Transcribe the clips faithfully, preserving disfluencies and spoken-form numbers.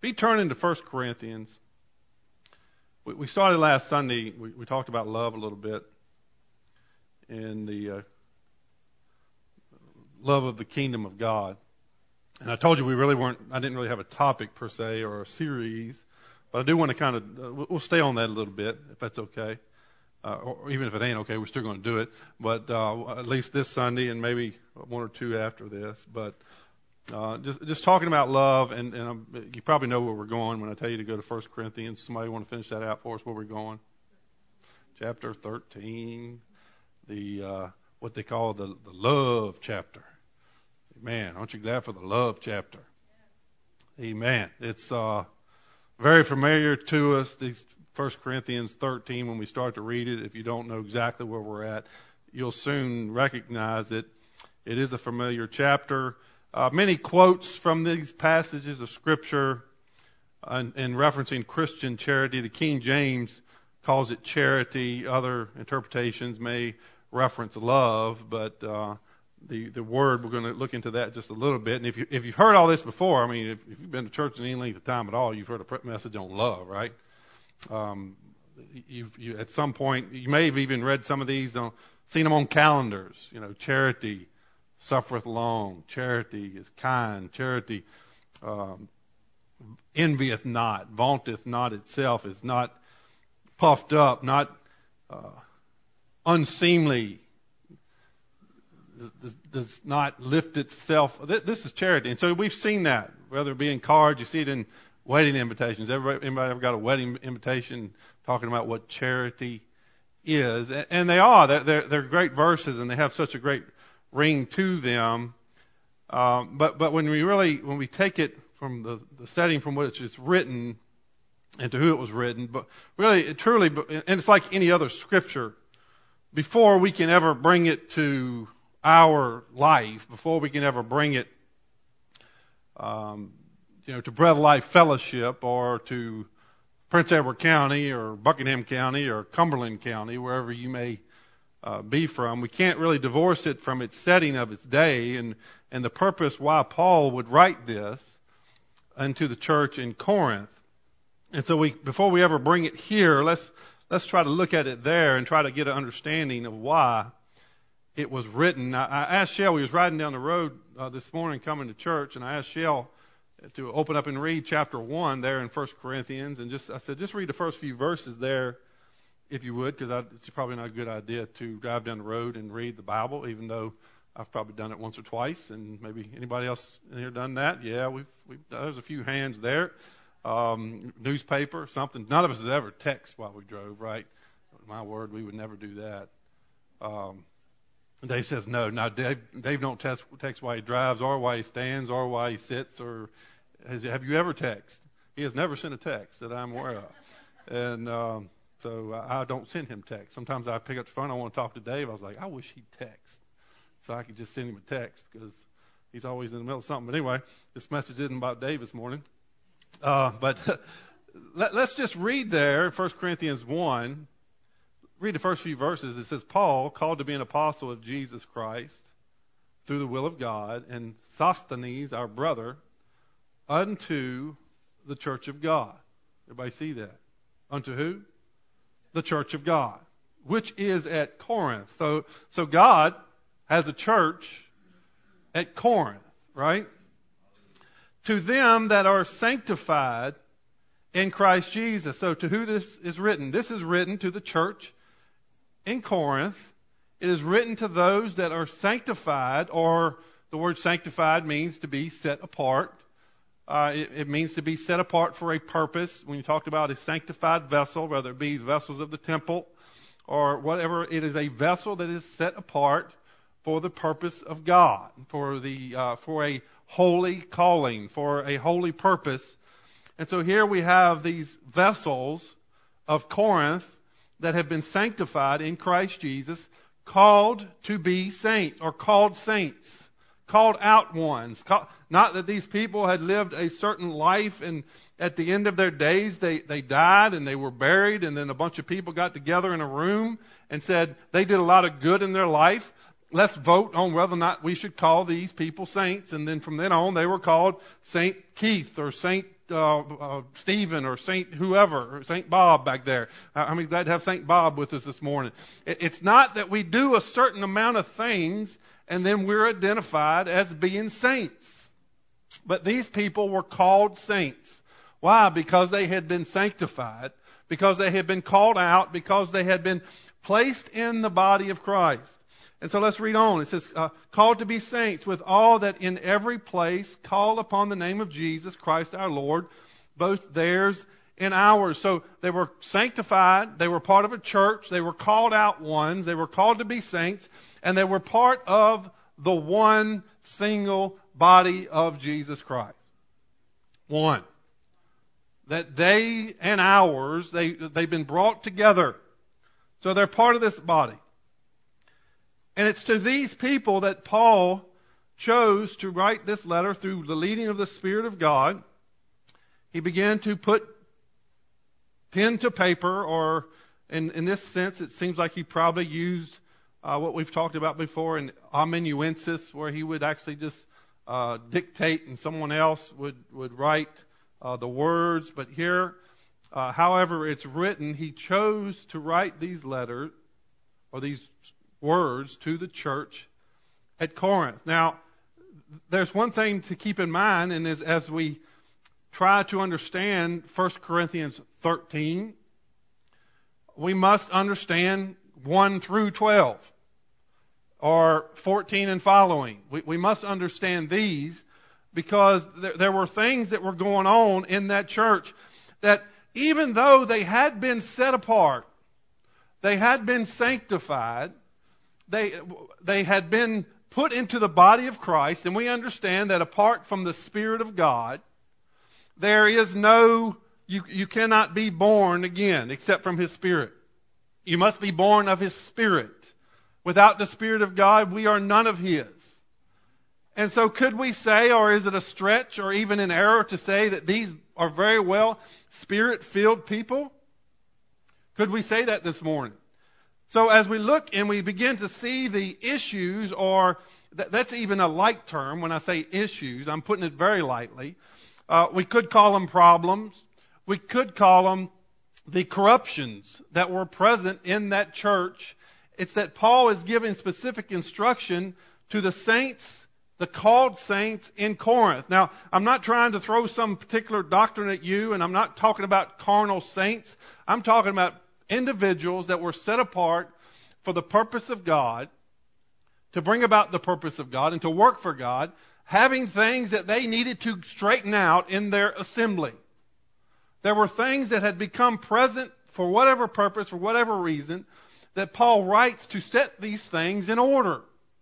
Be turning to First Corinthians. We, we started last Sunday, we, we talked about love a little bit, and the uh, love of the kingdom of God. And I told you we really weren't, I didn't really have a topic per se or a series, but I do want to kind of, uh, we'll stay on that a little bit, if that's okay. Uh, or even if it ain't okay, we're still going to do it. But uh, at least this Sunday and maybe one or two after this. But Uh, just just talking about love, and, and um, you probably know where we're going when I tell you to go to First Corinthians. Somebody want to finish that out for us, where we're going? Chapter thirteen, the uh, what they call the, the love chapter. Man, aren't you glad for the love chapter? Amen. It's uh, very familiar to us, these First Corinthians thirteen, when we start to read it. If you don't know exactly where we're at, you'll soon recognize it. It is a familiar chapter. Uh, many quotes from these passages of Scripture in, in referencing Christian charity. The King James calls it charity. Other interpretations may reference love, but uh, the the word, we're going to look into that just a little bit. And if you if you've heard all this before, I mean, if, if you've been to church any length of time at all, you've heard a message on love, right? Um, you've you at some point you may have even read some of these, on, seen them on calendars. You know, charity suffereth long, charity is kind, charity um, envieth not, vaunteth not itself, is not puffed up, not uh, unseemly, does, does not lift itself. This is charity. And so we've seen that, whether it be in cards, you see it in wedding invitations. Everybody, anybody ever got a wedding invitation talking about what charity is? And they are. They're, they're great verses, and they have such a great ring to them, um, but but when we really when we take it from the, the setting from which it's written and to who it was written, but really it truly, and it's like any other scripture. Before we can ever bring it to our life, before we can ever bring it, um, you know, to Bread of Life Fellowship or to Prince Edward County or Buckingham County or Cumberland County, wherever you may Uh, be from, we can't really divorce it from its setting of its day and, and the purpose why Paul would write this unto the church in Corinth. And so we, before we ever bring it here, let's, let's try to look at it there and try to get an understanding of why it was written. I, I asked Shell, we was riding down the road uh, this morning coming to church, and I asked Shell to open up and read chapter one there in First Corinthians, and just, I said, just read the first few verses there, if you would, because it's probably not a good idea to drive down the road and read the Bible, even though I've probably done it once or twice, and maybe anybody else in here done that? Yeah, we've, we've there's a few hands there. Um, newspaper, something. None of us has ever text while we drove, right? My word, we would never do that. Um, Dave says no. Now, Dave, Dave don't text, text while he drives or while he stands or while he sits. Or has, have you ever texted? He has never sent a text that I'm aware of. And um, So I don't send him text. Sometimes I pick up the phone, I want to talk to Dave. I was like, I wish he'd text so I could just send him a text because he's always in the middle of something. But anyway, this message isn't about Dave this morning. Uh, but let, let's just read there, First Corinthians one. Read the first few verses. It says, Paul, called to be an apostle of Jesus Christ through the will of God, and Sosthenes, our brother, unto the church of God. Everybody see that? Unto who? The church of God, which is at Corinth. So, so God has a church at Corinth, right? To them that are sanctified in Christ Jesus. So to who this is written? This is written to the church in Corinth. It is written to those that are sanctified, or the word sanctified means to be set apart. Uh, it, it means to be set apart for a purpose. When you talked about a sanctified vessel, whether it be vessels of the temple or whatever, it is a vessel that is set apart for the purpose of God, for the uh, for a holy calling, for a holy purpose. And so here we have these vessels of Corinth that have been sanctified in Christ Jesus, called to be saints, or called saints. Called out ones. Called, not that these people had lived a certain life and at the end of their days they, they died and they were buried, and then a bunch of people got together in a room and said they did a lot of good in their life let's vote on whether or not we should call these people saints. And then from then on, they were called Saint Keith or Saint uh, uh, Stephen or Saint whoever, or Saint Bob back there. I mean, glad to have Saint Bob with us this morning. It, it's not that we do a certain amount of things and then we're identified as being saints. But these people were called saints. Why? Because they had been sanctified, because they had been called out, because they had been placed in the body of Christ. And so let's read on. It says, uh, called to be saints with all that in every place call upon the name of Jesus Christ our Lord, both theirs and ours. So they were sanctified, they were part of a church, they were called out ones, they were called to be saints, and they were part of the one single body of Jesus Christ. One. That they and ours, they, they've been brought together. So they're part of this body. And it's to these people that Paul chose to write this letter through the leading of the Spirit of God. He began to put pen to paper, or in, in this sense, it seems like he probably used uh, what we've talked about before in amanuensis, where he would actually just uh, dictate and someone else would, would write uh, the words. But here, uh, however it's written, he chose to write these letters, or these words, to the church at Corinth. Now, there's one thing to keep in mind, and as, as we try to understand First Corinthians thirteen, we must understand one through twelve, or fourteen and following. We, we must understand these, because there, there were things that were going on in that church that, even though they had been set apart, they had been sanctified, They they had been put into the body of Christ, and we understand that apart from the Spirit of God, there is no, you, you cannot be born again except from His Spirit. You must be born of His Spirit. Without the Spirit of God, we are none of His. And so could we say, or is it a stretch or even an error to say that these are very well Spirit-filled people? Could we say that this morning? So as we look and we begin to see the issues, or th- that's even a light term when I say issues, I'm putting it very lightly. Uh, we could call them problems. We could call them the corruptions that were present in that church. It's that Paul is giving specific instruction to the saints, the called saints in Corinth. Now, I'm not trying to throw some particular doctrine at you, and I'm not talking about carnal saints. I'm talking about individuals that were set apart for the purpose of God, to bring about the purpose of God and to work for God, having things that they needed to straighten out in their assembly. There were things that had become present for whatever purpose, for whatever reason, that Paul writes to set these things in order.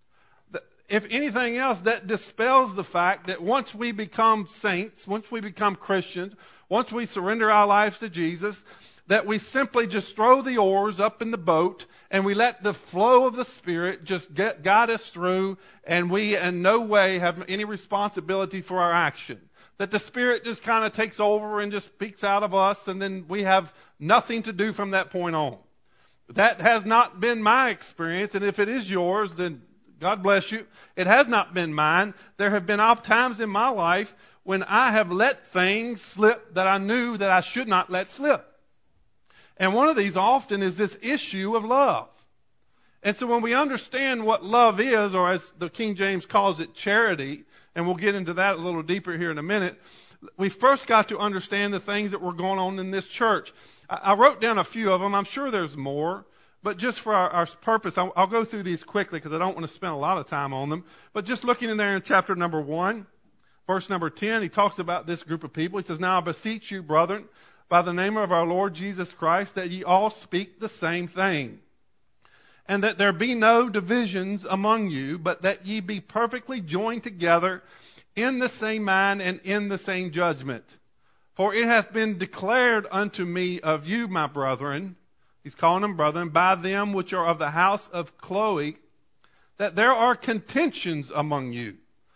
If anything else, that dispels the fact that once we become saints, once we become Christians, once we surrender our lives to Jesus, that we simply just throw the oars up in the boat and we let the flow of the Spirit just get, guide us through, and we in no way have any responsibility for our action. That the Spirit just kind of takes over and just speaks out of us, and then we have nothing to do from that point on. That has not been my experience, and if it is yours, then God bless you. It has not been mine. There have been oft times in my life when I have let things slip that I knew that I should not let slip. And one of these often is this issue of love. And so when we understand what love is, or as the King James calls it, charity, and we'll get into that a little deeper here in a minute, we first got to understand the things that were going on in this church. I, I wrote down a few of them. I'm sure there's more. But just for our, our purpose, I'll, I'll go through these quickly because I don't want to spend a lot of time on them. But just looking in there in chapter number one, verse number ten, he talks about this group of people. He says, "Now I beseech you, brethren, by the name of our Lord Jesus Christ, that ye all speak the same thing, and that there be no divisions among you, but that ye be perfectly joined together in the same mind and in the same judgment. For it hath been declared unto me of you, my brethren," he's calling them brethren, "by them which are of the house of Chloe, that there are contentions among you.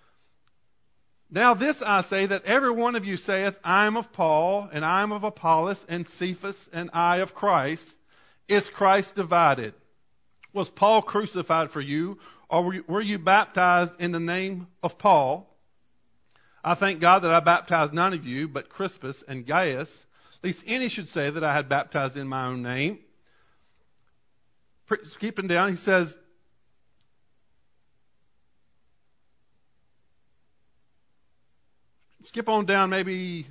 Now this I say, that every one of you saith, I am of Paul, and I am of Apollos, and Cephas, and I of Christ. Is Christ divided? Was Paul crucified for you, or were you, were you baptized in the name of Paul? I thank God that I baptized none of you, but Crispus and Gaius. At least any should say that I had baptized in my own name. Skipping down, he says, skip on down maybe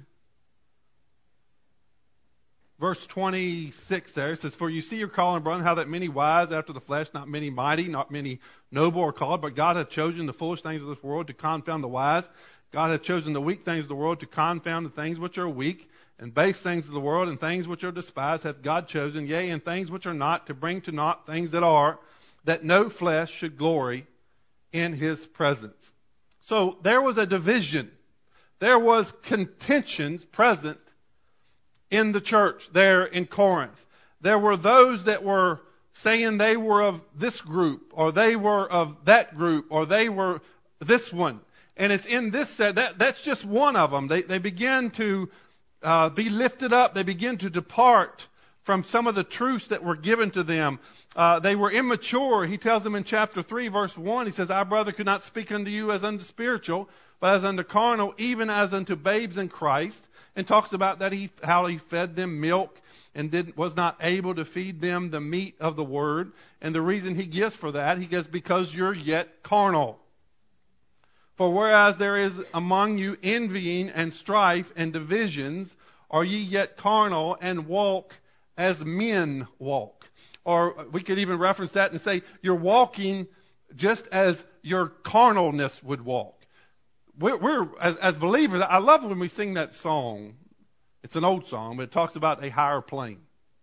verse twenty-six there. It says, for you see your calling, brother, how that many wise after the flesh, not many mighty, not many noble are called, but God hath chosen the foolish things of this world to confound the wise. God hath chosen the weak things of the world to confound the things which are weak, and base things of the world, and things which are despised hath God chosen, yea, and things which are not, to bring to naught things that are, that no flesh should glory in his presence. So there was a division. There was contentions present in the church there in Corinth. There were those that were saying they were of this group, or they were of that group, or they were this one. And it's in this set, that, that's just one of them. They, they begin to uh, be lifted up. They begin to depart from some of the truths that were given to them. Uh, they were immature. He tells them in chapter three, verse one, he says, our brother could not speak unto you as unto spiritual, but as unto carnal, even as unto babes in Christ. And talks about that he, how he fed them milk and did, was not able to feed them the meat of the word. And the reason he gives for that, he goes, because you're yet carnal. For whereas there is among you envying and strife and divisions, are ye yet carnal and walk as men walk? Or we could even reference that and say, you're walking just as your carnalness would walk. We're, we're as, as believers, I love when we sing that song. It's an old song, but it talks about a higher plane.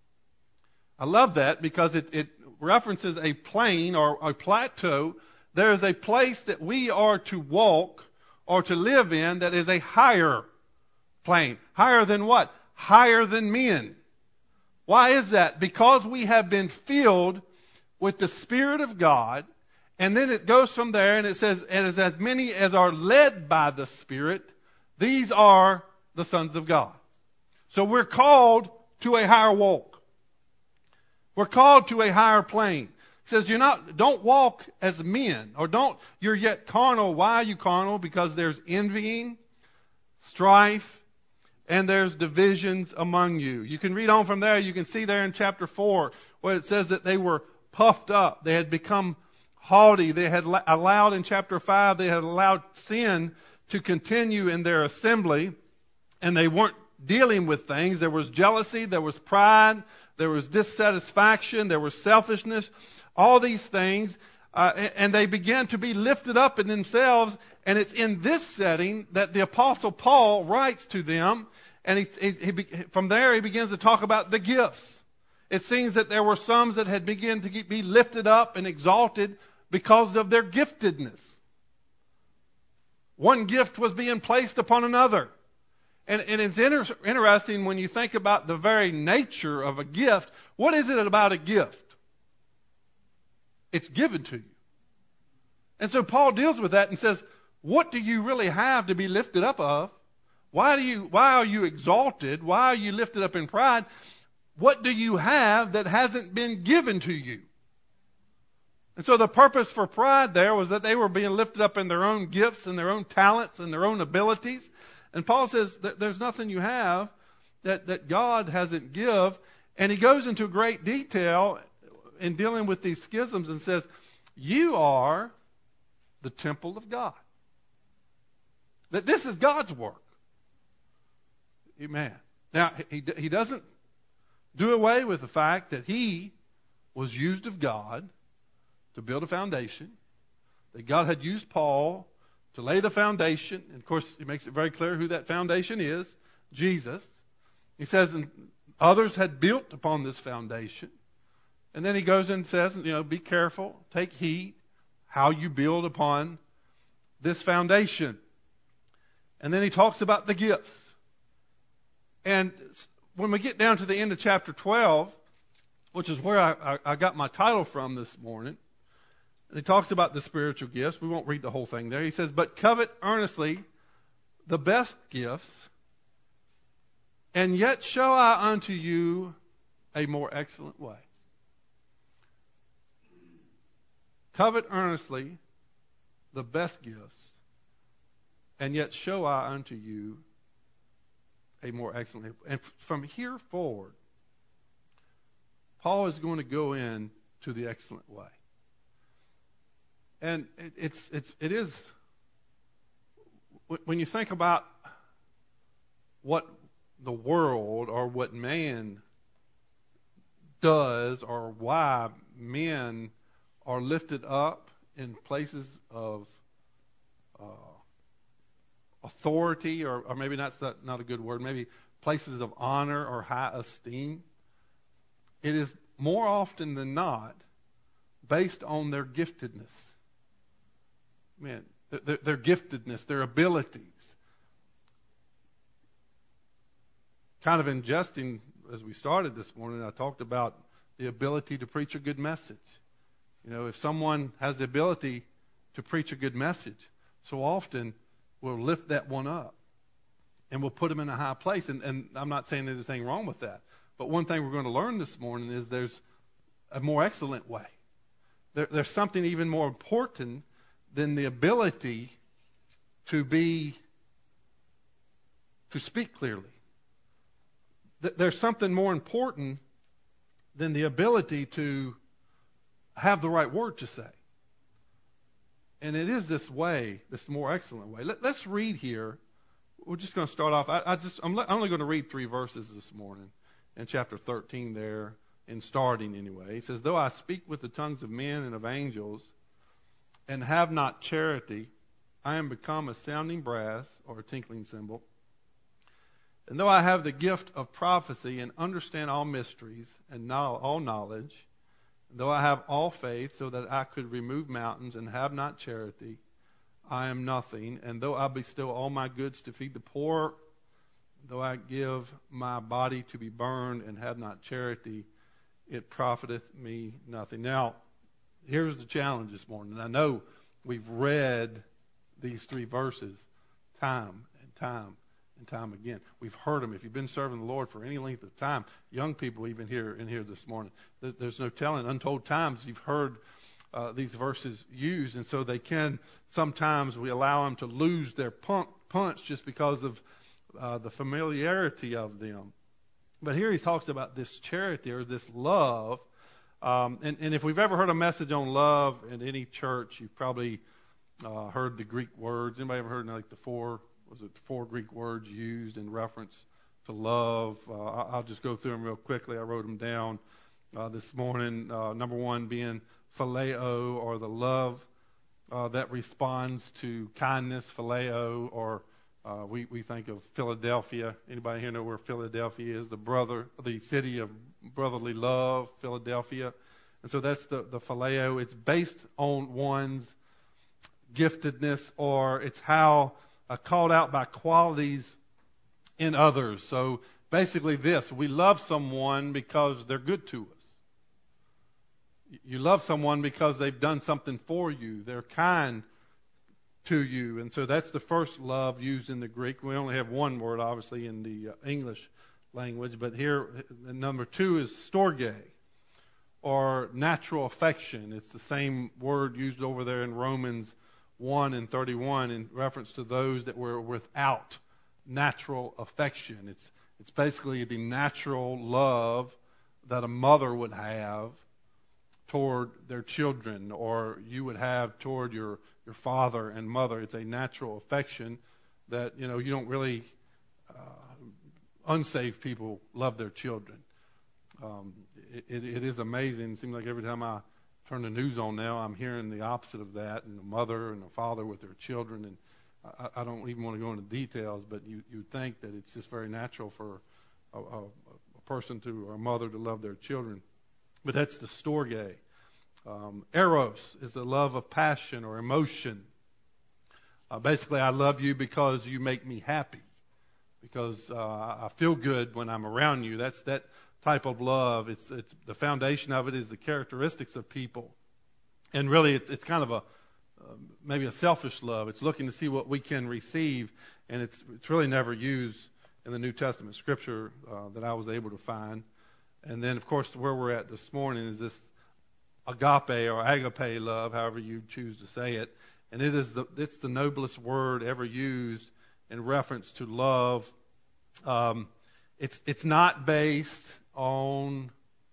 I love that because it, it references a plane or a plateau. There is a place that we are to walk or to live in that is a higher plane. Higher than what? Higher than men. Why is that? Because we have been filled with the Spirit of God. And then it goes from there and it says, and as, as many as are led by the Spirit, these are the sons of God. So we're called to a higher walk. We're called to a higher plane. It says, you're not, don't walk as men, or don't, you're yet carnal. Why are you carnal? Because there's envying, strife, and there's divisions among you. You can read on from there. You can see there in chapter four where it says that they were puffed up. They had become haughty. They had allowed, in chapter five, they had allowed sin to continue in their assembly, and they weren't dealing with things. There was jealousy, there was pride, there was dissatisfaction, there was selfishness, all these things, uh, and they began to be lifted up in themselves. And it's in this setting that the Apostle Paul writes to them, and he, he, he, from there he begins to talk about the gifts. It seems that there were some that had begun to get, be lifted up and exalted because of their giftedness. One gift was being placed upon another. And, and it's inter- interesting when you think about the very nature of a gift. What is it about a gift? It's given to you. And so Paul deals with that and says, what do you really have to be lifted up of? Why do you, why are you exalted? Why are you lifted up in pride? What do you have that hasn't been given to you? And so the purpose for pride there was that they were being lifted up in their own gifts and their own talents and their own abilities. And Paul says that there's nothing you have that, that God hasn't give. And he goes into great detail in dealing with these schisms and says, you are the temple of God. That this is God's work. Amen. Now, he, he doesn't do away with the fact that he was used of God to build a foundation, that God had used Paul to lay the foundation. And of course, he makes it very clear who that foundation is, Jesus. He says, and others had built upon this foundation. And then he goes and says, you know, be careful, take heed how you build upon this foundation. And then he talks about the gifts. And when we get down to the end of chapter twelve, which is where I, I, I got my title from this morning, and he talks about the spiritual gifts. We won't read the whole thing there. He says, but covet earnestly the best gifts, and yet show I unto you a more excellent way. Covet earnestly the best gifts, and yet show I unto you a more excellent. And from here forward, Paul is going to go in to the excellent way. And it, it's, it's, it is, when you think about what the world or what man does or why men are lifted up in places of uh, authority, or, or maybe that's not, not a good word, maybe places of honor or high esteem, it is more often than not based on their giftedness. Man, their, their giftedness, their abilities. Kind of in jesting, as we started this morning, I talked about the ability to preach a good message. You know, if someone has the ability to preach a good message, so often we'll lift that one up and we'll put them in a high place. And, and I'm not saying there's anything wrong with that. But one thing we're going to learn this morning is there's a more excellent way. There, there's something even more important than the ability to be, to speak clearly. There's something more important than the ability to have the right word to say. And it is this way, this more excellent way. Let, let's read here. We're just going to start off. I, I just, I'm, I'm only going to read three verses this morning in chapter thirteen there, in starting anyway. It says, though I speak with the tongues of men and of angels and have not charity, I am become a sounding brass or a tinkling cymbal. And though I have the gift of prophecy and understand all mysteries and know all knowledge, and though I have all faith so that I could remove mountains and have not charity, I am nothing. And though I bestow all my goods to feed the poor, though I give my body to be burned and have not charity, it profiteth me nothing. Now, here's the challenge this morning. I know we've read these three verses time and time and time again. We've heard them. If you've been serving the Lord for any length of time, young people even here in here this morning, there's no telling. Untold times you've heard uh, these verses used, and so they can, sometimes we allow them to lose their punk, punch just because of uh, the familiarity of them. But here he talks about this charity or this love. Um, and, and if we've ever heard a message on love in any church, you've probably uh, heard the Greek words. Anybody ever heard like the four, was it four Greek words used in reference to love? Uh, I'll just go through them real quickly. I wrote them down uh, this morning. Uh, number one being phileo, or the love uh, that responds to kindness, phileo, or uh, we, we think of Philadelphia. Anybody here know where Philadelphia is? The brother, the city of brotherly love, Philadelphia. And so that's the, the phileo. It's based on one's giftedness, or it's how uh, called out by qualities in others. So basically this, we love someone because they're good to us. You love someone because they've done something for you. They're kind to you. And so that's the first love used in the Greek. We only have one word, obviously, in the uh, English language. But here, number two is storge, or natural affection. It's the same word used over there in Romans one and thirty-one in reference to those that were without natural affection. It's, it's basically the natural love that a mother would have toward their children, or you would have toward your, your father and mother. It's a natural affection that, you know, you don't really, uh, unsaved people love their children. Um, it, it, it is amazing. It seems like every time I turn the news on now, I'm hearing the opposite of that, and a mother and a father with their children. And I, I don't even want to go into details, but you you think that it's just very natural for a, a, a person to, or a mother to love their children. But that's the storge. Um, eros is the love of passion or emotion. Uh, basically, I love you because you make me happy, because uh, I feel good when I'm around you. That's that type of love. It's it's the foundation of it is the characteristics of people, and really, it's it's kind of a uh, maybe a selfish love. It's looking to see what we can receive, and it's it's really never used in the New Testament scripture uh, that I was able to find. And then, of course, where we're at this morning is this agape or agape love, however you choose to say it. And it is the, it's the noblest word ever used in reference to love. Um, it's, it's not based on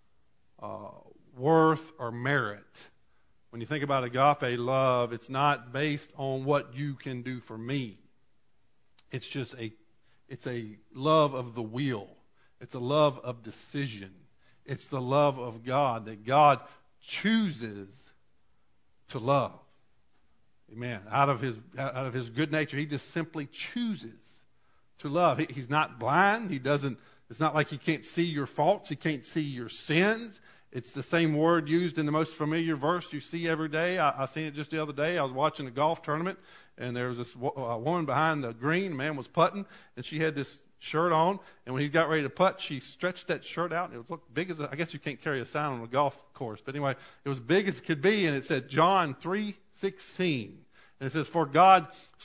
uh, worth or merit. When you think about agape love, it's not based on what you can do for me. It's just a, it's a love of the will. It's a love of decision. It's the love of God, that God chooses to love. Amen. Out of his out of his good nature, he just simply chooses to love. He, he's not blind. He doesn't. It's not like he can't see your faults. He can't see your sins. It's the same word used in the most familiar verse you see every day. I, I seen it just the other day. I was watching a golf tournament, and there was this a woman behind the green. The man was putting, and she had this shirt on, and when he got ready to putt, she stretched that shirt out, and it looked big as a, I guess you can't carry a sign on a golf course, but anyway, it was big as it could be, and it said John three sixteen, and it says, "For God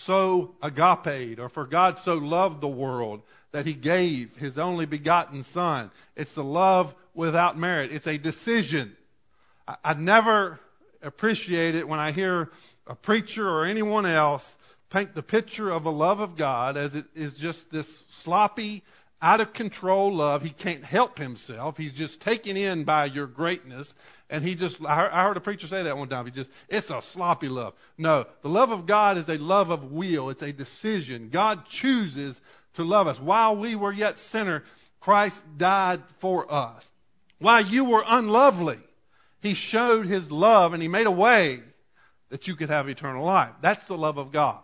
so agaped," or "For God so loved the world that he gave his only begotten Son." It's the love without merit. It's a decision. I, I never appreciate it when I hear a preacher or anyone else paint the picture of a love of God as it is just this sloppy, out of control love. He can't help himself. He's just taken in by your greatness. And he just, I heard a preacher say that one time. He just, it's a sloppy love. No, the love of God is a love of will. It's a decision. God chooses to love us. While we were yet sinner, Christ died for us. While you were unlovely, he showed his love and he made a way that you could have eternal life. That's the love of God.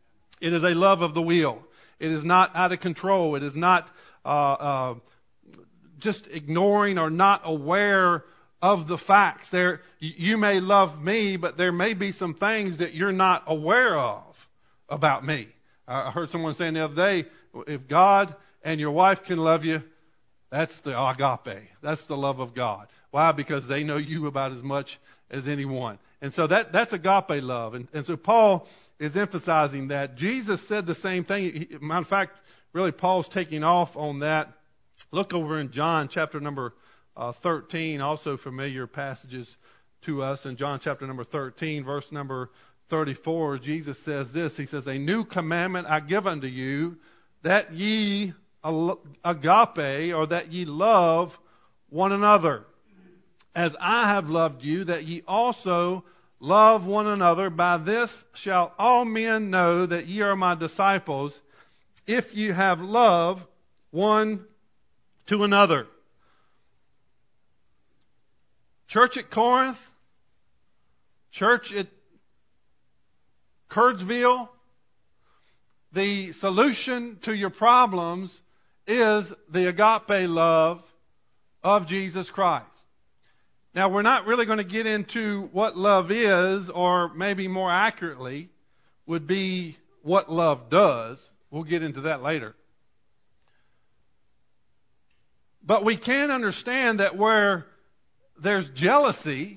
It is a love of the will. It is not out of control. It is not uh, uh, just ignoring or not aware of the facts. There, you may love me, but there may be some things that you're not aware of about me. I heard someone saying the other day, if God and your wife can love you, that's the agape. That's the love of God. Why? Because they know you about as much as anyone. And so that, that's agape love. And, and so Paul is emphasizing that. Jesus said the same thing. He, matter of fact, really Paul's taking off on that. Look over in John chapter number uh, thirteen, also familiar passages to us. In John chapter number thirteen, verse number thirty-four, Jesus says this. He says, "A new commandment I give unto you, that ye agape, or that ye love one another. As I have loved you, that ye also love one another. By this shall all men know that ye are my disciples, if you have love one to another." Church at Corinth, church at Curdsville, the solution to your problems is the agape love of Jesus Christ. Now, we're not really going to get into what love is, or maybe more accurately would be what love does. We'll get into that later. But we can understand that where there's jealousy,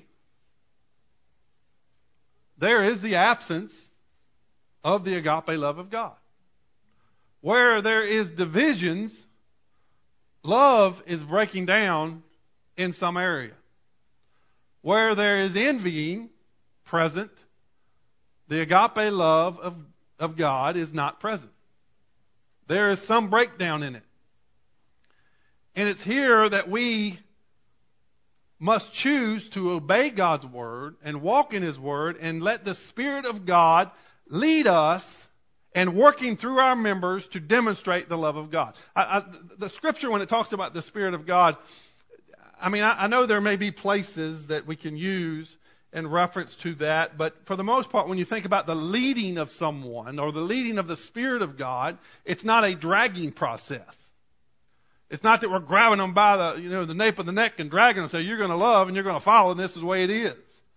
there is the absence of the agape love of God. Where there is divisions, love is breaking down in some area. Where there is envying present, the agape love of, of God is not present. There is some breakdown in it. And it's here that we must choose to obey God's word and walk in his word and let the Spirit of God lead us and working through our members to demonstrate the love of God. I, I, the scripture, when it talks about the Spirit of God, I mean, I, I know there may be places that we can use in reference to that, but for the most part, when you think about the leading of someone or the leading of the Spirit of God, it's not a dragging process. It's not that we're grabbing them by the, you know, the nape of the neck and dragging them and say, you're going to love and you're going to follow, and this is the way it is.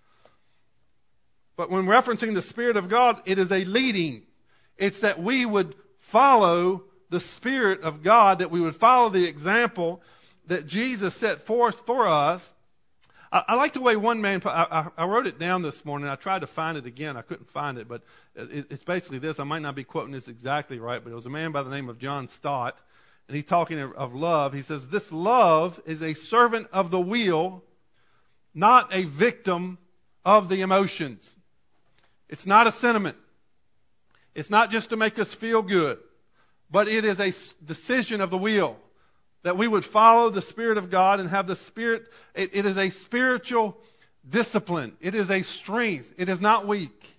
But when referencing the Spirit of God, it is a leading. It's that we would follow the Spirit of God, that we would follow the example that Jesus set forth for us. I, I like the way one man, I, I, I wrote it down this morning. I tried to find it again. I couldn't find it, but it, it's basically this. I might not be quoting this exactly right, but it was a man by the name of John Stott. And he's talking of love. He says, "This love is a servant of the will not a victim of the emotions. It's not a sentiment. It's not just to make us feel good, but it is a decision of the will that we would follow the Spirit of God and have the Spirit. It, it is a spiritual discipline. It is a strength. It is not weak.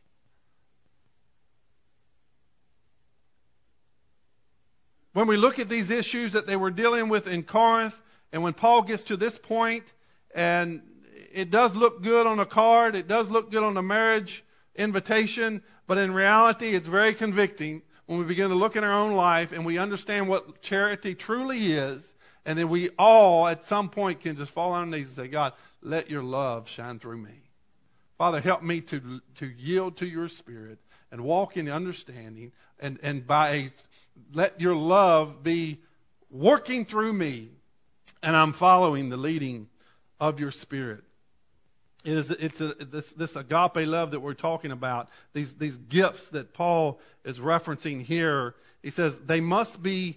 When we look at these issues that they were dealing with in Corinth, and when Paul gets to this point, and it does look good on a card, it does look good on a marriage invitation, but in reality it's very convicting when we begin to look in our own life and we understand what charity truly is, and then we all at some point can just fall on our knees and say, God, let your love shine through me. Father, help me to, to yield to your Spirit and walk in understanding, and, and by a, let your love be working through me, and I'm following the leading of your Spirit. It is, it's a, this, this agape love that we're talking about, these, these gifts that Paul is referencing here. He says they must be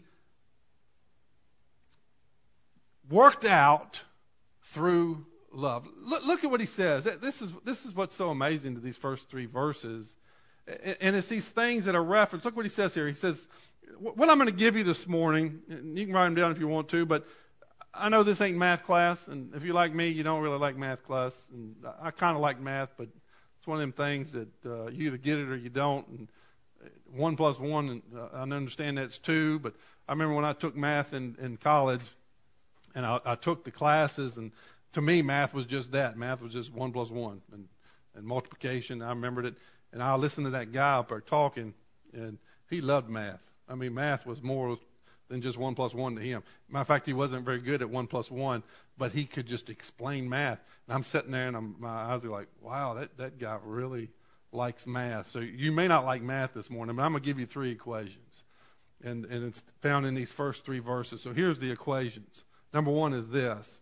worked out through love. Look, look at what he says. This is, this is what's so amazing to these first three verses. And it's these things that are referenced. Look what he says here. He says, what I'm going to give you this morning, and you can write them down if you want to, but I know this ain't math class, and if you like me, you don't really like math class. And I kind of like math, but it's one of them things that uh, you either get it or you don't. And one plus one, and uh, I understand that's two, but I remember when I took math in, in college, and I, I took the classes, and to me, math was just that. Math was just one plus one, and, and multiplication. I remembered it, and I listened to that guy up there talking, and he loved math. I mean, math was more than just one plus one to him. Matter of fact, he wasn't very good at one plus one, but he could just explain math. And I'm sitting there, and I'm, my eyes are like, wow, that, that guy really likes math. So you may not like math this morning, but I'm going to give you three equations. And, and it's found in these first three verses. So here's the equations. Number one is this.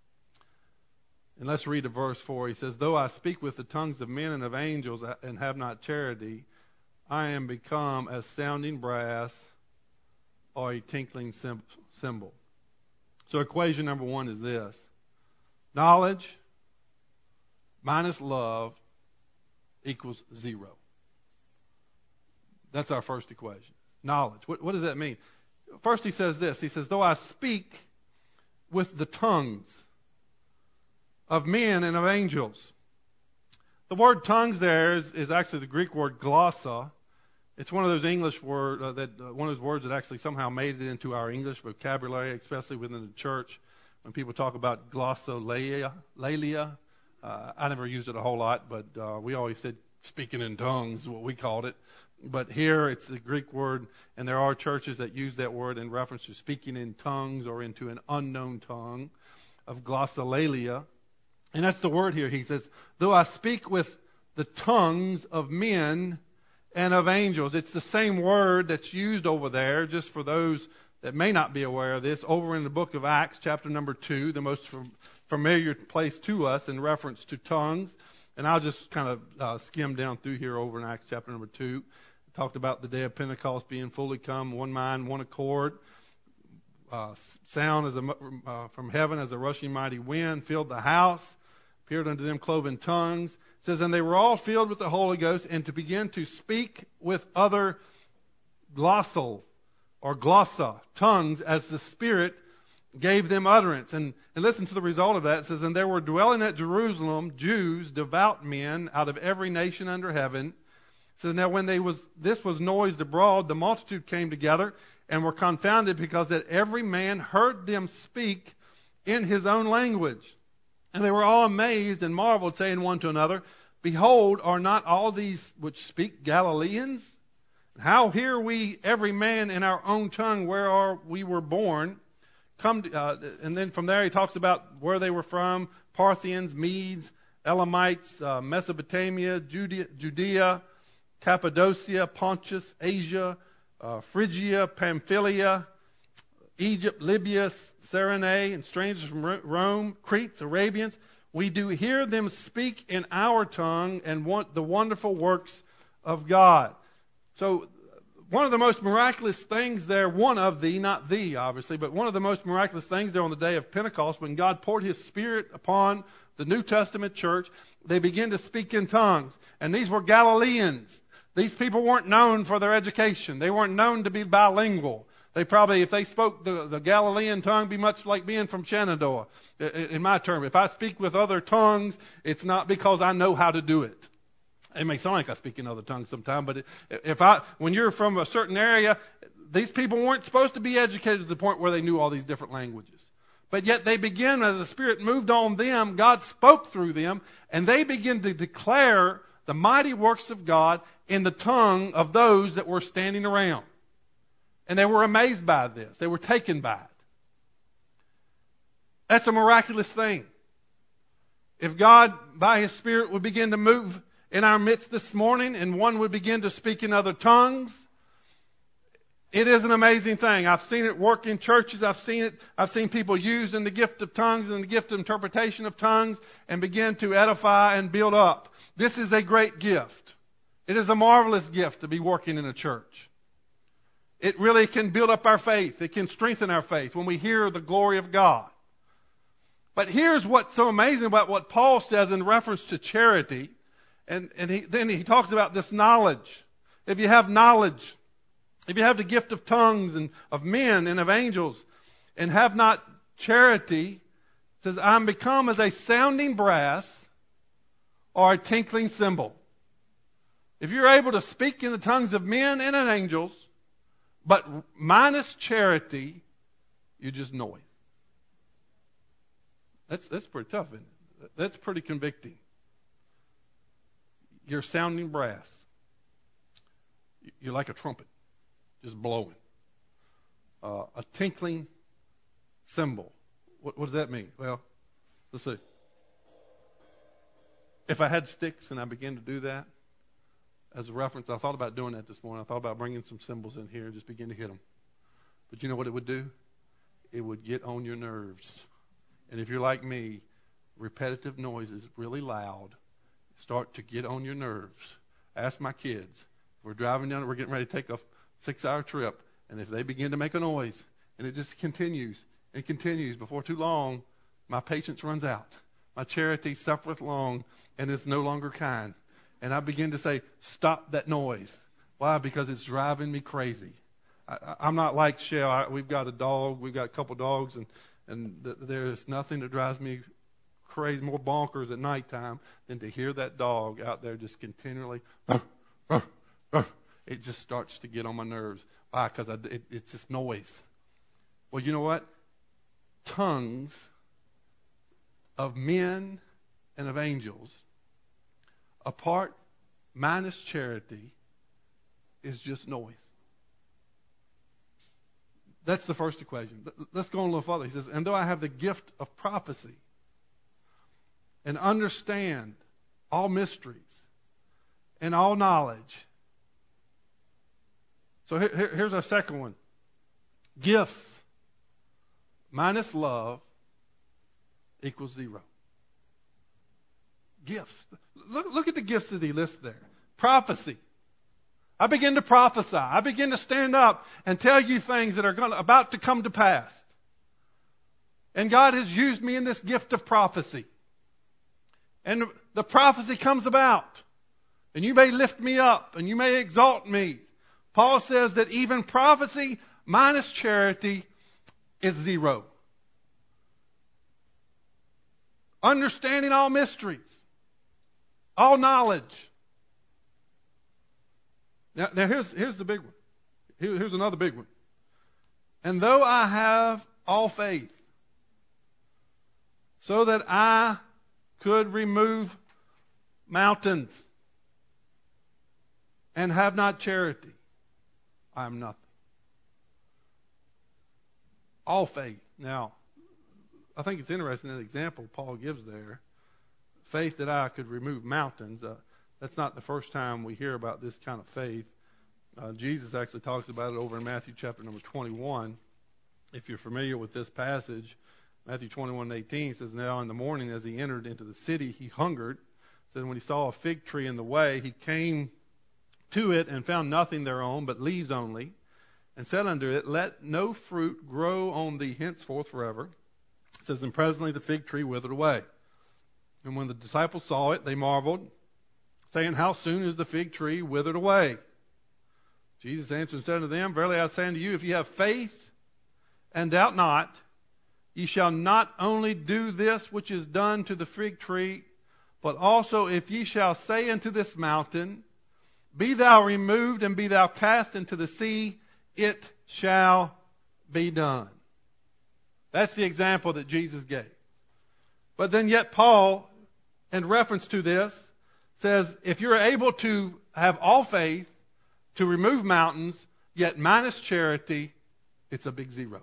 And let's read the verse four. He says, though I speak with the tongues of men and of angels and have not charity, I am become as sounding brass or a tinkling cymbal. So equation number one is this. Knowledge minus love equals zero. That's our first equation. Knowledge. What, what does that mean? First he says this. He says, though I speak with the tongues of men and of angels. The word tongues there is, is actually the Greek word glossa. It's one of those English words uh, that uh, one of those words that actually somehow made it into our English vocabulary, especially within the church. When people talk about glossolalia, lalia, uh, I never used it a whole lot, but uh, we always said speaking in tongues is what we called it. But here it's the Greek word, and there are churches that use that word in reference to speaking in tongues or into an unknown tongue of glossolalia. And that's the word here. He says, though I speak with the tongues of men and of angels. It's the same word that's used over there, just for those that may not be aware of this, over in the book of Acts, chapter number two, the most familiar place to us in reference to tongues. And I'll just kind of uh, skim down through here over in Acts chapter number two. It talked about the day of Pentecost being fully come, one mind, one accord. Uh, sound as a, uh, from heaven as a rushing mighty wind filled the house, appeared unto them cloven tongues. It says, and they were all filled with the Holy Ghost, and to begin to speak with other glossal or glossa tongues as the Spirit gave them utterance. And, and listen to the result of that. It says, and there were dwelling at Jerusalem Jews, devout men, out of every nation under heaven. It says, now when they was this was noised abroad, the multitude came together and were confounded, because that every man heard them speak in his own language. And they were all amazed and marveled, saying one to another, behold, are not all these which speak Galileans? How hear we every man in our own tongue where are we were born? Come, to, uh, and then from there he talks about where they were from: Parthians, Medes, Elamites, uh, Mesopotamia, Judea, Judea, Cappadocia, Pontus, Asia, uh, Phrygia, Pamphylia, Egypt, Libya, Cyrene, and strangers from Rome, Cretes, Arabians. We do hear them speak in our tongue and want the wonderful works of God. So one of the most miraculous things there, one of the, not the, obviously, but one of the most miraculous things there on the day of Pentecost, when God poured His Spirit upon the New Testament church, they began to speak in tongues. And these were Galileans. These people weren't known for their education. They weren't known to be bilingual. They probably, if they spoke the, the Galilean tongue, be much like being from Shenandoah, in my term. If I speak with other tongues, it's not because I know how to do it. It may sound like I speak in other tongues sometimes, but if I, when you're from a certain area, these people weren't supposed to be educated to the point where they knew all these different languages. But yet they began, as the Spirit moved on them, God spoke through them, and they began to declare the mighty works of God in the tongue of those that were standing around. And they were amazed by this. They were taken by it. That's a miraculous thing. If God, by His Spirit, would begin to move in our midst this morning, and one would begin to speak in other tongues, it is an amazing thing. I've seen it work in churches. I've seen it. I've seen people used in the gift of tongues and the gift of interpretation of tongues and begin to edify and build up. This is a great gift. It is a marvelous gift to be working in a church. It really can build up our faith. It can strengthen our faith when we hear the glory of God. But here's what's so amazing about what Paul says in reference to charity. And, and he, then he talks about this knowledge. If you have knowledge, if you have the gift of tongues and of men and of angels, and have not charity, it says, I'm become as a sounding brass or a tinkling cymbal. If you're able to speak in the tongues of men and of angels, but minus charity, you're just noise. That's, that's pretty tough, isn't it? That's pretty convicting. You're sounding brass. You're like a trumpet, just blowing. Uh, a tinkling cymbal. What, what does that mean? Well, let's see. If I had sticks and I began to do that, as a reference, I thought about doing that this morning. I thought about bringing some cymbals in here and just begin to hit them. But you know what it would do? It would get on your nerves. And if you're like me, repetitive noises, really loud, start to get on your nerves. Ask my kids. We're driving down, we're getting ready to take a six-hour trip, and if they begin to make a noise, and it just continues and continues, before too long, my patience runs out. My charity suffereth long, and is no longer kind. And I begin to say, stop that noise. Why? Because it's driving me crazy. I, I, I'm not like Shell. I, we've got a dog. We've got a couple dogs, and, and th- there's nothing that drives me crazy, more bonkers at nighttime than to hear that dog out there just continually. It just starts to get on my nerves. Why? Because it, it's just noise. Well, you know what? Tongues of men and of angels, apart minus charity, is just noise. That's the first equation. Let's go on a little further. He says, and though I have the gift of prophecy and understand all mysteries and all knowledge. So here, here, here's our second one. Gifts minus love equals zero. Gifts. Look, look at the gifts that he lists there. Prophecy. I begin to prophesy. I begin to stand up and tell you things that are going to, about to come to pass. And God has used me in this gift of prophecy. And the prophecy comes about. And you may lift me up and you may exalt me. Paul says that even prophecy minus charity is zero. Understanding all mysteries, all knowledge. Now, now here's, here's the big one. Here, here's another big one. And though I have all faith, so that I could remove mountains, and have not charity, I am nothing. All faith. Now, I think it's interesting that example Paul gives there. Faith that I could remove mountains. Uh, that's not the first time we hear about this kind of faith. Uh, Jesus actually talks about it over in Matthew chapter number twenty-one. If you're familiar with this passage, Matthew twenty-one and eighteen says, now in the morning as he entered into the city, he hungered. Then when he saw a fig tree in the way, he came to it, and found nothing thereon but leaves only, and said unto it, Let no fruit grow on thee henceforth forever. It says, And presently the fig tree withered away. And when the disciples saw it, they marveled, saying, How soon is the fig tree withered away? Jesus answered and said unto them, Verily I say unto you, if ye have faith and doubt not, ye shall not only do this which is done to the fig tree, but also if ye shall say unto this mountain, Be thou removed and be thou cast into the sea, it shall be done. That's the example that Jesus gave. But then yet Paul, in reference to this, says if you're able to have all faith to remove mountains, yet minus charity, it's a big zero.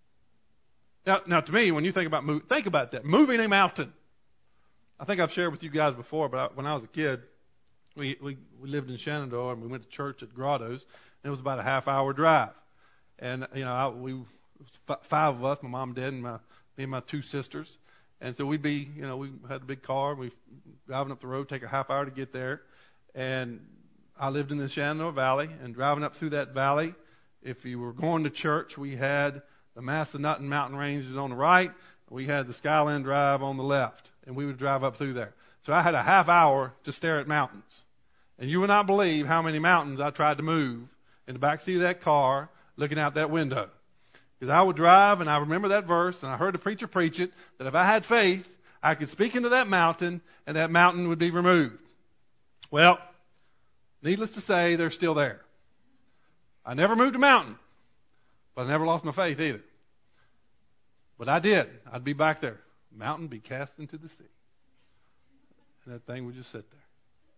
Now, now to me, when you think about move, think about that. Moving a mountain. I think I've shared with you guys before, but I, when I was a kid, we, we, we lived in Shenandoah and we went to church at Grottoes, and it was about a half hour drive. And, you know, I, we, f- five of us, my mom, dad, and my, me and my two sisters. And so we'd be, you know, we had a big car, we driving up the road, take a half hour to get there. And I lived in the Shenandoah Valley, and driving up through that valley, if you were going to church, we had the Massanutten Mountain Ranges on the right, we had the Skyland Drive on the left, and we would drive up through there. So I had a half hour to stare at mountains. And you would not believe how many mountains I tried to move in the back seat of that car, looking out that window. Because I would drive, and I remember that verse, and I heard the preacher preach it, that if I had faith, I could speak into that mountain, and that mountain would be removed. Well, needless to say, they're still there. I never moved a mountain, but I never lost my faith either. But I did. I'd be back there. Mountain be cast into the sea. And that thing would just sit there.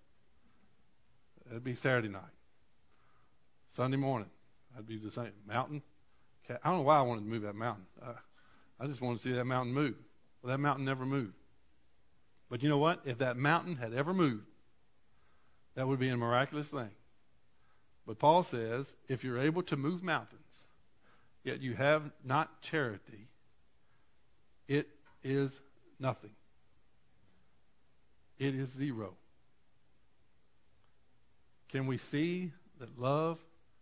It'd be Saturday night. Sunday morning, I'd be the same. Mountain. I don't know why I wanted to move that mountain. Uh, I just wanted to see that mountain move. Well, that mountain never moved. But you know what? If that mountain had ever moved, that would be a miraculous thing. But Paul says, if you're able to move mountains, yet you have not charity, it is nothing. It is zero. Can we see that love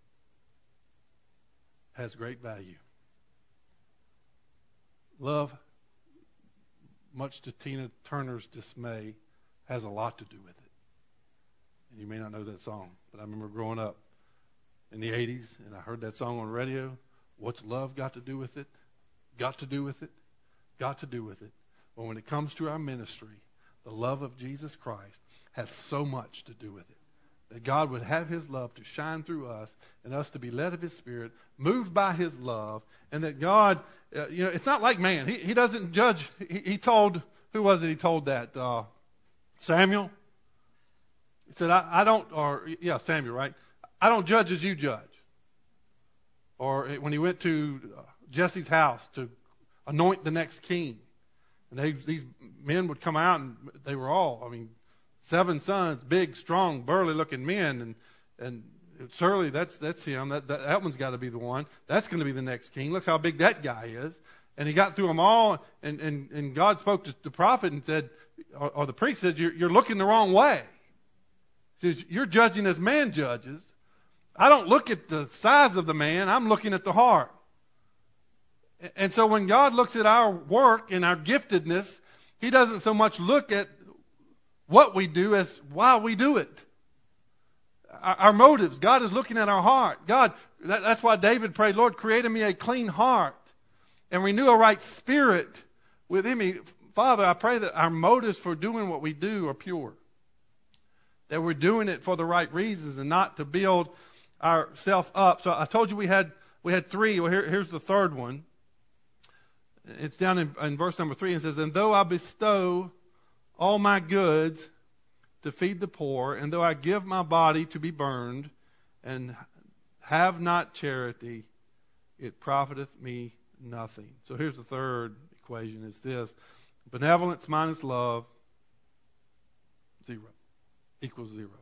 has great value? Love, much to Tina Turner's dismay, has a lot to do with it. And you may not know that song, but I remember growing up in the eighties, and I heard that song on the radio. What's love got to do with it? Got to do with it? Got to do with it. Well, when it comes to our ministry, the love of Jesus Christ has so much to do with it. That God would have his love to shine through us, and us to be led of his Spirit, moved by his love, and that God, uh, you know, it's not like man. He, he doesn't judge. He, he told, who was it he told that? Uh, Samuel? He said, I, I don't, or, yeah, Samuel, right? I don't judge as you judge. Or when he went to Jesse's house to anoint the next king, and they, these men would come out, and they were all, I mean, seven sons, big, strong, burly-looking men, and and surely that's that's him. That that, that one's got to be the one. That's going to be the next king. Look how big that guy is. And he got through them all, and and, and God spoke to the prophet and said, or, or the priest said, you're, you're looking the wrong way. He says, you're judging as man judges. I don't look at the size of the man. I'm looking at the heart. And so when God looks at our work and our giftedness, he doesn't so much look at what we do as why we do it. Our, our motives. God is looking at our heart. God, that, that's why David prayed, Lord, create in me a clean heart and renew a right spirit within me. Father, I pray that our motives for doing what we do are pure. That we're doing it for the right reasons and not to build ourselves up. So I told you we had we had three. Well, here, here's the third one. It's down in, in verse number three. It says, and though I bestow all my goods to feed the poor, and though I give my body to be burned, and have not charity, it profiteth me nothing. So here's the third equation. It's this. Benevolence minus love, zero. Equals zero.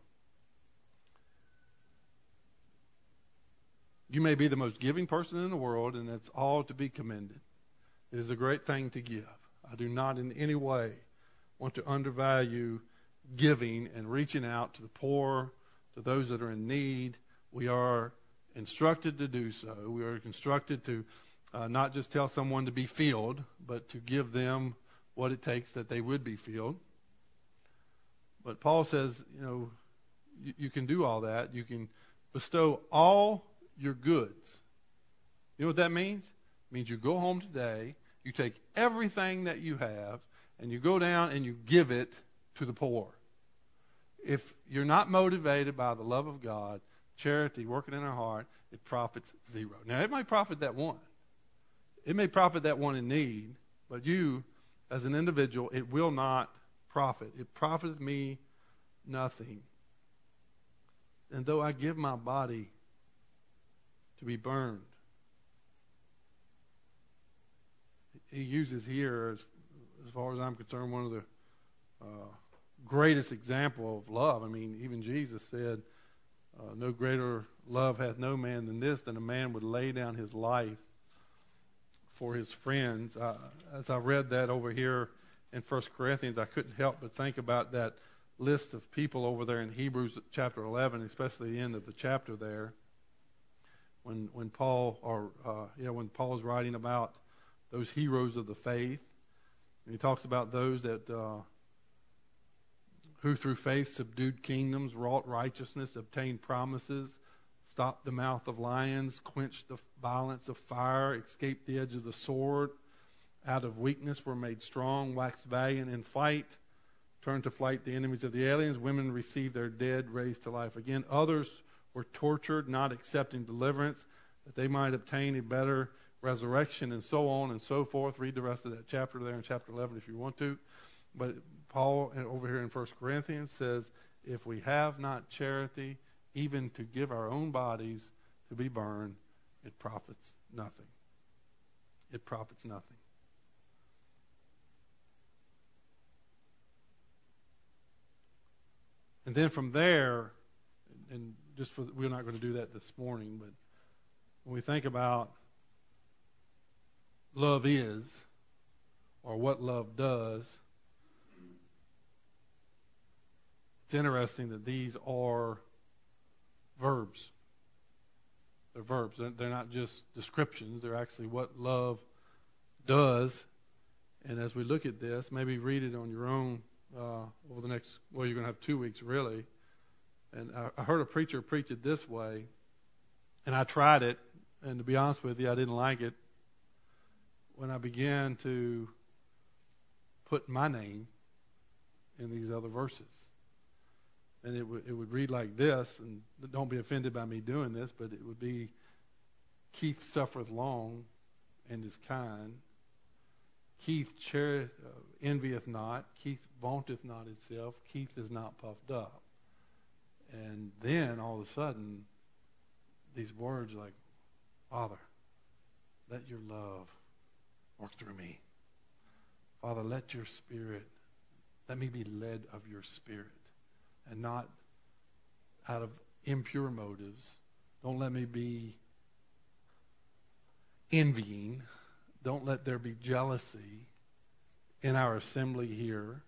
You may be the most giving person in the world, and that's all to be commended. It is a great thing to give. I do not in any way want to undervalue giving and reaching out to the poor, to those that are in need. We are instructed to do so. We are instructed to uh, not just tell someone to be filled, but to give them what it takes that they would be filled. But Paul says, you know, you, you can do all that. You can bestow all your goods. You know what that means? It means you go home today, you take everything that you have, and you go down and you give it to the poor. If you're not motivated by the love of God, charity working in our heart, it profits zero. Now, it may profit that one. It may profit that one in need, but you, as an individual, it will not profit. It profiteth me nothing. And though I give my body to be burned, he uses here, as, as far as I'm concerned, one of the uh, greatest example of love. I mean, even Jesus said, uh, no greater love hath no man than this, than a man would lay down his life for his friends. Uh, as I read that over here in First Corinthians, I couldn't help but think about that list of people over there in Hebrews chapter eleven, especially the end of the chapter there, when when Paul or uh, yeah, when Paul's writing about those heroes of the faith, and he talks about those that uh, who through faith subdued kingdoms, wrought righteousness, obtained promises, stopped the mouth of lions, quenched the violence of fire, escaped the edge of the sword, out of weakness were made strong, waxed valiant in fight, turned to flight the enemies of the aliens. Women received their dead raised to life again. Others were tortured, not accepting deliverance, that they might obtain a better resurrection, and so on and so forth. Read the rest of that chapter there in chapter eleven if you want to. But Paul, over here in First Corinthians, says, if we have not charity, even to give our own bodies to be burned, it profits nothing. It profits nothing. And then from there, and just for, we're not going to do that this morning, but when we think about love is, or what love does, it's interesting that these are verbs. They're verbs. They're, they're not just descriptions. They're actually what love does. And as we look at this, maybe read it on your own uh, over the next, well, you're going to have two weeks really. And I, I heard a preacher preach it this way, and I tried it, and to be honest with you, I didn't like it. When I began to put my name in these other verses. And it would it would read like this, and don't be offended by me doing this, but it would be, Keith suffereth long and is kind. Keith cherith, uh, envieth not. Keith vaunteth not itself. Keith is not puffed up. And then all of a sudden, these words like, Father, let your love work through me. Father, let your spirit, let me be led of your spirit and not out of impure motives. Don't let me be envying. Don't let there be jealousy in our assembly here.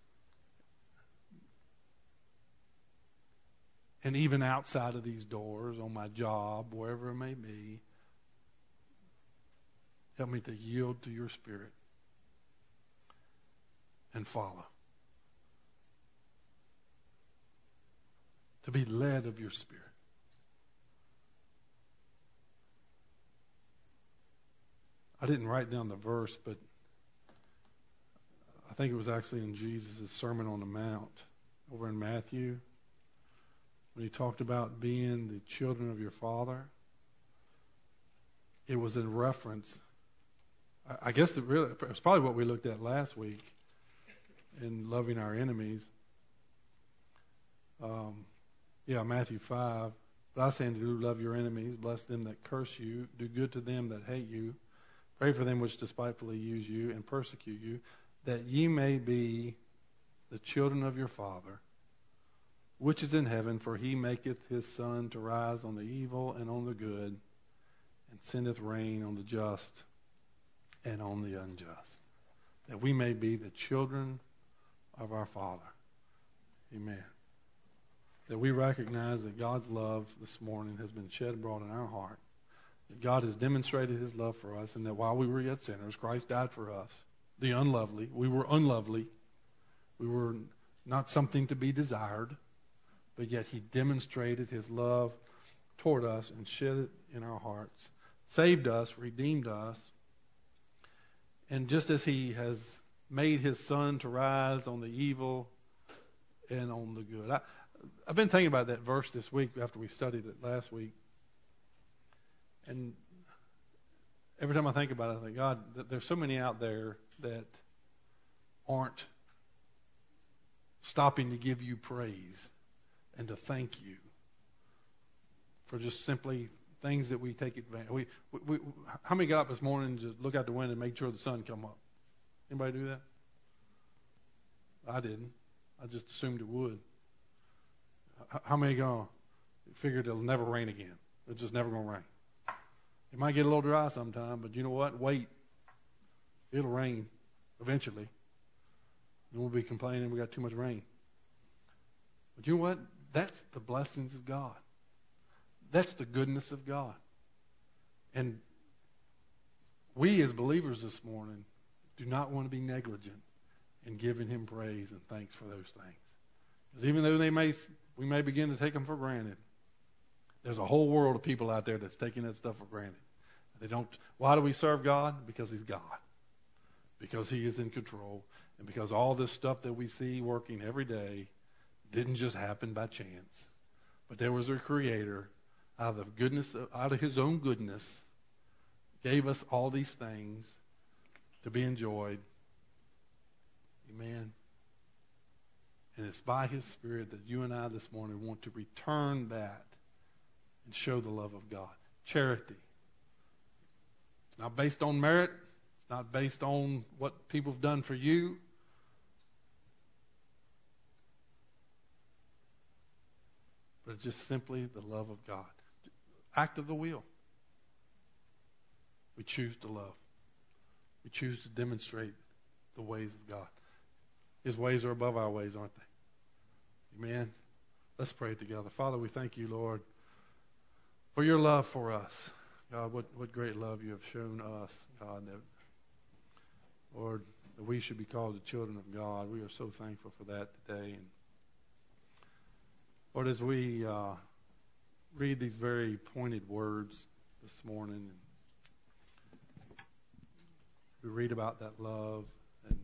And even outside of these doors, on my job, wherever it may be, help me to yield to your spirit and follow. To be led of your spirit. I didn't write down the verse, but I think it was actually in Jesus' Sermon on the Mount over in Matthew, when he talked about being the children of your Father. It was in reference, I guess it really, it was probably what we looked at last week in loving our enemies. Um, yeah, Matthew five. But I say unto you, love your enemies, bless them that curse you, do good to them that hate you, pray for them which despitefully use you and persecute you, that ye may be the children of your Father, which is in heaven, for he maketh his sun to rise on the evil and on the good, and sendeth rain on the just and on the unjust, that we may be the children of our Father. Amen. that we recognize that God's love this morning has been shed abroad in our heart. That God has demonstrated his love for us, and that while we were yet sinners, Christ died for us, the unlovely. We were unlovely. We were not something to be desired, but yet he demonstrated his love toward us and shed it in our hearts, saved us, redeemed us. And just as he has made his sun to rise on the evil and on the good. I, I've been thinking about that verse this week after we studied it last week. And every time I think about it, I think, God, there's so many out there that aren't stopping to give you praise and to thank you for just simply things that we take advantage. We, we, we, how many got up this morning to look out the window and make sure the sun come up? Anybody do that? I didn't. I just assumed it would. How many gonna figured it'll never rain again? It's just never gonna rain. It might get a little dry sometime, but you know what? Wait. It'll rain eventually. And we'll be complaining we got too much rain. But you know what? That's the blessings of God. That's the goodness of God. And we as believers this morning do not want to be negligent in giving him praise and thanks for those things. Because even though they may, we may begin to take them for granted, there's a whole world of people out there that's taking that stuff for granted. They don't. Why do we serve God? Because he's God. Because he is in control. And because all this stuff that we see working every day didn't just happen by chance. But there was a creator out of goodness, out of his own goodness, gave us all these things to be enjoyed. Amen. And it's by his Spirit that you and I this morning want to return that and show the love of God. Charity. It's not based on merit. It's not based on what people have done for you. But it's just simply the love of God. Act of the will. We choose to love. We choose to demonstrate the ways of God. His ways are above our ways, aren't they? Amen. Let's pray together. Father, we thank you, Lord, for your love for us. God, what, what great love you have shown us, God, that, Lord, that we should be called the children of God. We are so thankful for that today. And Lord, as we uh, read these very pointed words this morning, and we read about that love, and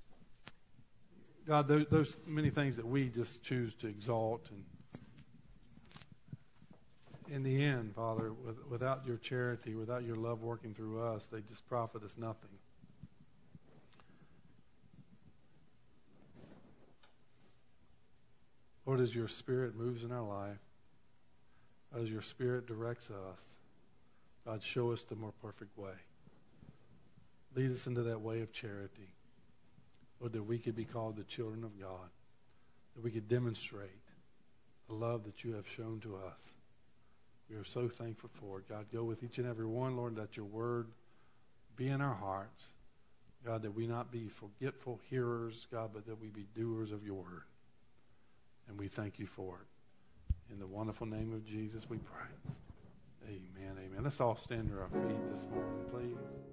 God, there, there's many things that we just choose to exalt, and in the end, Father, with, without your charity, without your love working through us, they just profit us nothing. Lord, as your Spirit moves in our life, as your Spirit directs us, God, show us the more perfect way. Lead us into that way of charity. Lord, that we could be called the children of God, that we could demonstrate the love that you have shown to us. We are so thankful for it. God, go with each and every one, Lord, that your word be in our hearts. God, that we not be forgetful hearers, God, but that we be doers of your word. And we thank you for it. In the wonderful name of Jesus, we pray. Amen, amen. Let's all stand to our feet this morning, please.